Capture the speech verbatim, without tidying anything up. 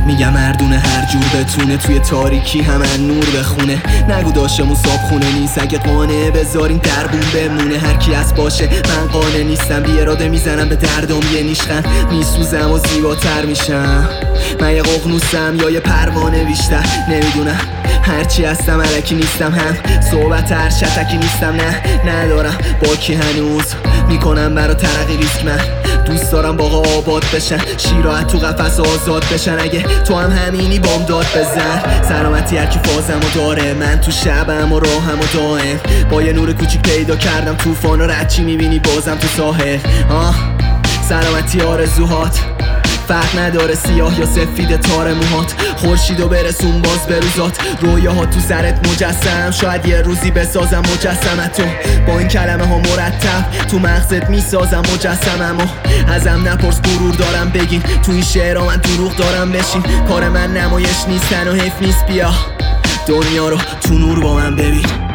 میگم مردونه هر جور بتونه توی تاریکی همه نور بخونه. نگو داشتمون صاحب خونه نیست، اگه قانه بذارین دربون بمونه. هر کی از باشه من قانه نیستم، بی اراده میزنم به دردم یه نیشخن. میسوزم و زیباتر میشم، من یه ققنوسم یا یه پروانه بیشتر نمیدونم. هرچی هستم الکی نیستم، هم صحبت هر شتکی نیستم. نه ندارم با کی هنوز میکنم برا ترقی ریسک. من دوست دارم باقا آباد بشن، شیراحت تو قفس آزاد بشن. اگه تو هم همینی بام داد بزن، سلامتی هرکی فازم و داره. من تو شبم و راهم و دائم با یه نور کوچیک پیدا کردم طوفان و رچی میبینی بازم تو ساحل. آه سلامتی آرزوهات فرق نداره سیاه یا سفید تار موهات. خورشیدو برسون باز به روزات، رویاها تو سرت مجسم. شاید یه روزی بسازم مجسمتو، با این کلمه ها مرتب تو مغزت میسازم مجسممو. ازم نپرس غرور دارم بگین، تو این شعرها من دروغ دارم بشین. کار من نمایش نیستن و حیف نیست، بیا دنیا رو تو نور با من ببین.